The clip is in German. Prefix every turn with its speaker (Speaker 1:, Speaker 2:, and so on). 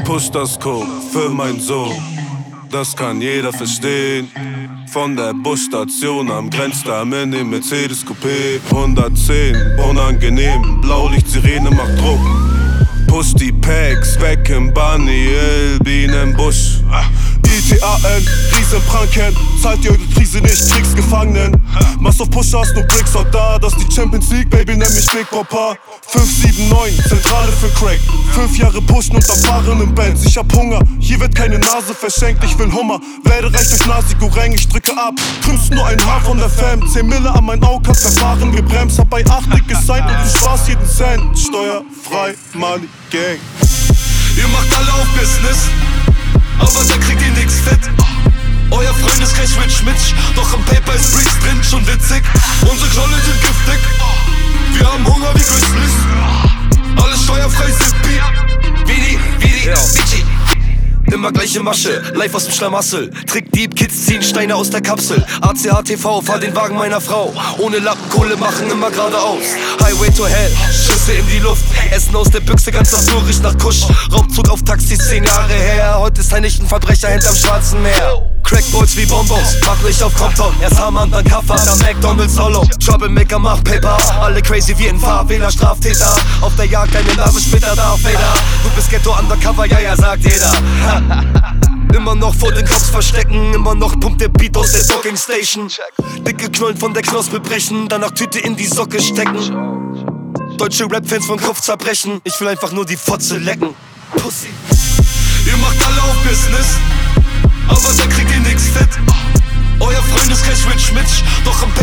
Speaker 1: push das Coke für meinen Sohn. Das kann jeder verstehen. Von der Busstation am Grenzdarm in dem Mercedes Coupé. 110, unangenehm, Blaulicht-Sirene macht Druck. Push die Packs weg im Baniel, Bienenbusch. ITAN, Riesenpranken, zahlt die eure Krise nicht, Kriegsgefangenen. Machst auf Push, hast nur Bricks auch da, das die Champions League, Baby, nenn mich Big Papa. 579, Zentrale für Crack. 5 Jahre pushen und erfahren im Bands. Ich hab Hunger, hier wird keine Nase verschenkt, ich will Hummer. Werde reich durch Nasi-Goreng, ich drücke ab. Krümmst nur ein Haar von der Fam. 10 Mille an mein Auge, hat Verfahren gebremst. Hab bei 8 dick gesigned und du sparst jeden Cent. Steuerfrei, Mali Gang.
Speaker 2: Ihr macht alle auf Business, aber da kriegt ihr nix fett. Euer Freundeskreis rich Mitch, doch im Paper ist Bricks drin, schon witzig. Unsere Knolle sind giftig, wir haben Hunger wie Grizzlies. Alles steuerfrei, Zippy. Vidi, Vici. Immer gleiche Masche, live aus dem Schlamassel. Trickdieb, Kids ziehen Steine aus der Kapsel. ACHTV, fahr den Wagen meiner Frau. Ohne Lappen, Kohle machen immer geradeaus. Highway to Hell, Schüsse in die Luft. Essen aus der Büchse, ganz auf Flur riecht nach Kusch. Raubzug auf Taxis, 10 Jahre her. Heute ist ein Verbrecher hinterm Schwarzen Meer. Crackboys wie Bonbons, mach mich auf Compton. Erst Hammer, dann Kaffer, dann McDonald's Solo. Troublemaker, mach Paper, alle crazy wie ein Fahrfehler, Straftäter. Auf der Jagd, deine Nase später Darth Vader. Du bist Ghetto undercover, ja, sagt jeder. Immer noch vor den Cops verstecken, immer noch pumpt der Beat aus der Docking Station. Dicke Knollen von der Knospe brechen, danach Tüte in die Socke stecken. Deutsche Rap-Fans vom Kopf zerbrechen, ich will einfach nur die Fotze lecken. Pussy. Ihr macht alle auf Business, aber da kriegt ihr nix fett. Euer Freundeskreis rich Mitch, doch im